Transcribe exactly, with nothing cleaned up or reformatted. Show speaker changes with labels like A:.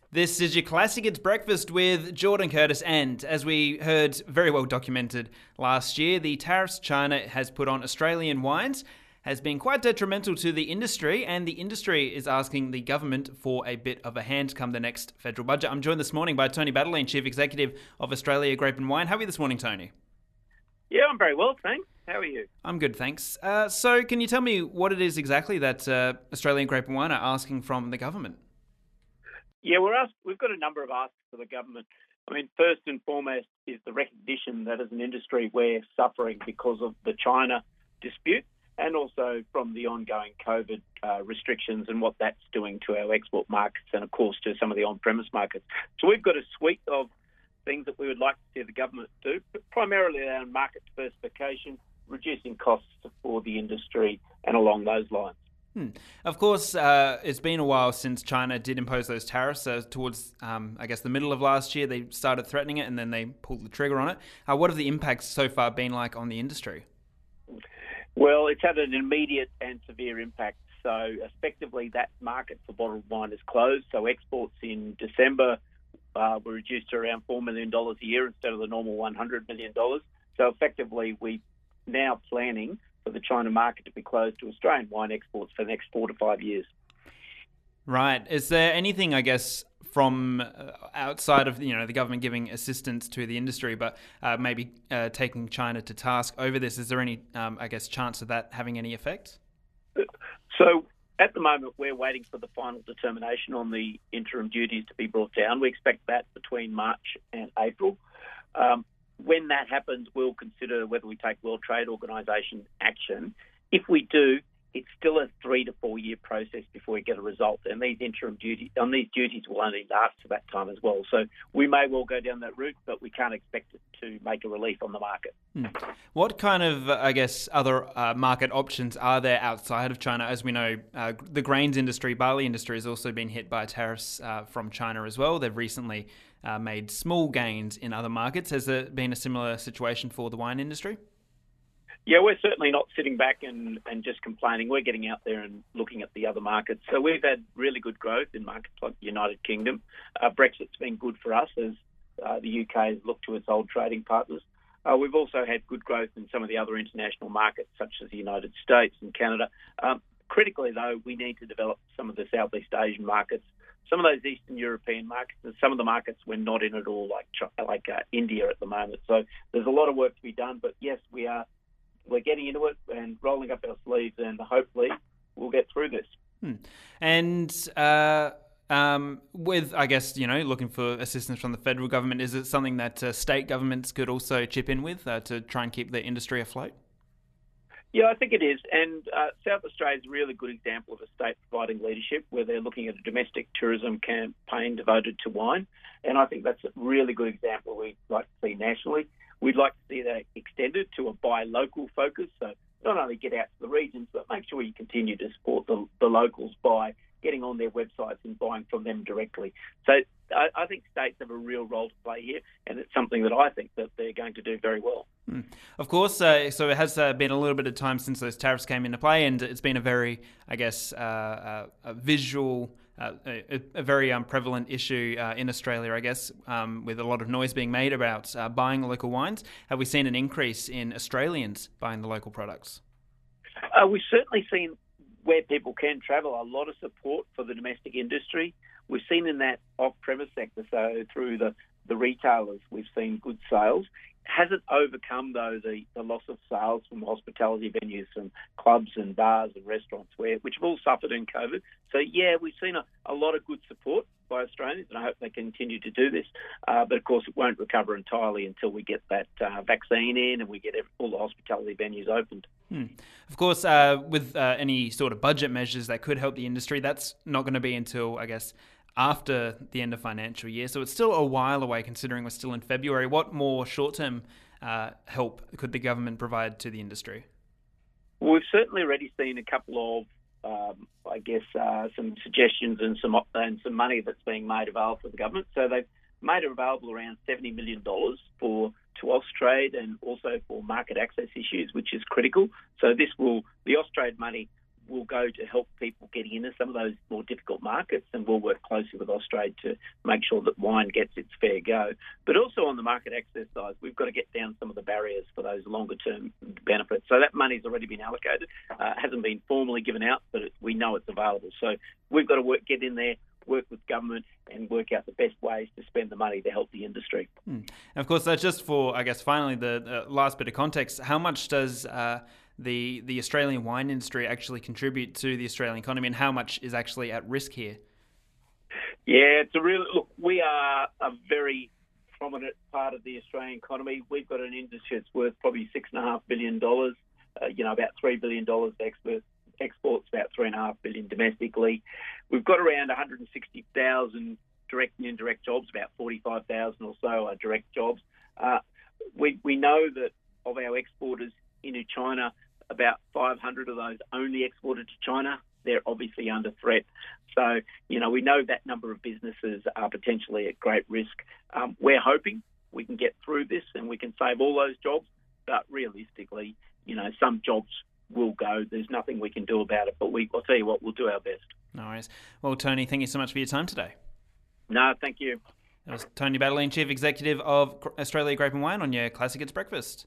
A: This is your classic It's Breakfast with Jordan Curtis, and as we heard, very well documented last year, the tariffs China has put on Australian wines has been quite detrimental to the industry, and the industry is asking the government for a bit of a hand come the next federal budget. I'm joined this morning by Tony Baddeley, Chief Executive of Australia Grape and Wine. How are you this morning, Tony?
B: Yeah, I'm very well, thanks. How are you?
A: I'm good, thanks. Uh, so can you tell me what it is exactly that uh, Australian Grape and Wine are asking from the government?
B: Yeah, we're asked, we've got a number of asks for the government. I mean, first and foremost is the recognition that as an industry we're suffering because of the China dispute and also from the ongoing COVID uh, restrictions and what that's doing to our export markets and, of course, to some of the on-premise markets. So we've got a suite of things that we would like to see the government do, but primarily around market diversification, reducing costs for the industry and along those lines.
A: Hmm. Of course, uh, it's been a while since China did impose those tariffs. So towards, um, I guess, the middle of last year, they started threatening it and then they pulled the trigger on it. Uh, what have the impacts so far been like on the industry?
B: Well, it's had an immediate and severe impact. So effectively, that market for bottled wine is closed. So exports in December uh, were reduced to around four million dollars a year instead of the normal one hundred million dollars. So effectively, we're now planning for the China market to be closed to Australian wine exports for the next four to five years.
A: Right. Is there anything, I guess, from uh, outside of you know the government giving assistance to the industry, but uh, maybe uh, taking China to task over this? Is there any, um, I guess, chance of that having any effect?
B: So at the moment, we're waiting for the final determination on the interim duties to be brought down. We expect that between March and April. Um, When that happens, we'll consider whether we take World Trade Organisation action. If we do, it's still a three to four year process before we get a result, and these interim duties on these duties will only last for that time as well. So we may well go down that route, but we can't expect it to make a relief on the market.
A: Hmm. What kind of, uh, I guess, other uh, market options are there outside of China? As we know, uh, the grains industry, barley industry, has also been hit by tariffs uh, from China as well. They've recently uh, made small gains in other markets. Has there been a similar situation for the wine industry?
B: Yeah, we're certainly not sitting back and, and just complaining. We're getting out there and looking at the other markets. So we've had really good growth in markets like the United Kingdom. Uh, Brexit's been good for us as uh, the U K has looked to its old trading partners. Uh, we've also had good growth in some of the other international markets, such as the United States and Canada. Um, critically, though, we need to develop some of the Southeast Asian markets, some of those Eastern European markets, and some of the markets we're not in at all, like like uh, India at the moment. So there's a lot of work to be done. But yes, we are. We're getting into it and rolling up our sleeves, and hopefully we'll get through this.
A: Hmm. And uh, um, with, I guess, you know, looking for assistance from the federal government, is it something that uh, state governments could also chip in with uh, to try and keep the industry afloat?
B: Yeah, I think it is. And uh, South Australia is a really good example of a state providing leadership where they're looking at a domestic tourism campaign devoted to wine. And I think that's a really good example we'd like to see nationally. We'd like to see that extended to a buy local focus. So not only get out to the regions, but make sure you continue to support the, the locals by getting on their websites and buying from them directly. So I, I think states have a real role to play here, and it's something that I think that they're going to do very well.
A: Mm. Of course, uh, so it has uh, been a little bit of time since those tariffs came into play, and it's been a very, I guess, uh, uh, a visual, uh, a, a very um, prevalent issue uh, in Australia, I guess, um, with a lot of noise being made about uh, buying local wines. Have we seen an increase in Australians buying the local products?
B: Uh, we've certainly seen, where people can travel, a lot of support for the domestic industry. We've seen in that off-premise sector, so through the, the retailers, we've seen good sales. Hasn't overcome, though, the, the loss of sales from hospitality venues, from clubs and bars and restaurants, where which have all suffered in COVID. So, yeah, we've seen a, a lot of good support by Australians, and I hope they continue to do this. Uh, but, of course, it won't recover entirely until we get that uh, vaccine in and we get all the hospitality venues opened.
A: Hmm. Of course, uh, with uh, any sort of budget measures that could help the industry, that's not going to be until, I guess, after the end of financial year. So it's still a while away, considering we're still in February. What more short-term uh, help could the government provide to the industry?
B: Well, we've certainly already seen a couple of, um, I guess, uh, some suggestions and some and some money that's being made available for the government. So they've made available around seventy million dollars for to Austrade and also for market access issues, which is critical. So this will, the Austrade money will go to help people getting into some of those more difficult markets, and we'll work closely with Austrade to make sure that wine gets its fair go. But also on the market access side, we've got to get down some of the barriers for those longer-term benefits. So that money's already been allocated. Uh, hasn't been formally given out, but it, we know it's available. So we've got to work, get in there, work with government and work out the best ways to spend the money to help the industry.
A: Hmm. And of course, that's just for, I guess, finally, the uh, last bit of context. How much does uh, the the Australian wine industry actually contribute to the Australian economy, and how much is actually at risk here?
B: Yeah, it's a real look. We are a very prominent part of the Australian economy. We've got an industry that's worth probably six and a half billion dollars. Uh, you know, about three billion dollars export. Exports, about three and a half billion domestically. We've got around one hundred sixty thousand direct and indirect jobs. About forty-five thousand or so are direct jobs. Uh, we we know that of our exporters into China, about five hundred of those only exported to China. They're obviously under threat. So, you know, we know that number of businesses are potentially at great risk. Um, we're hoping we can get through this and we can save all those jobs. But realistically, you know, some jobs will go. There's nothing we can do about it, but we, I'll tell you what, we'll do our best.
A: No worries. Well, Tony, thank you so much for your time today.
B: No, thank you.
A: That was Tony Baddeley, Chief Executive of Australia Grape and Wine, on your Classic It's Breakfast.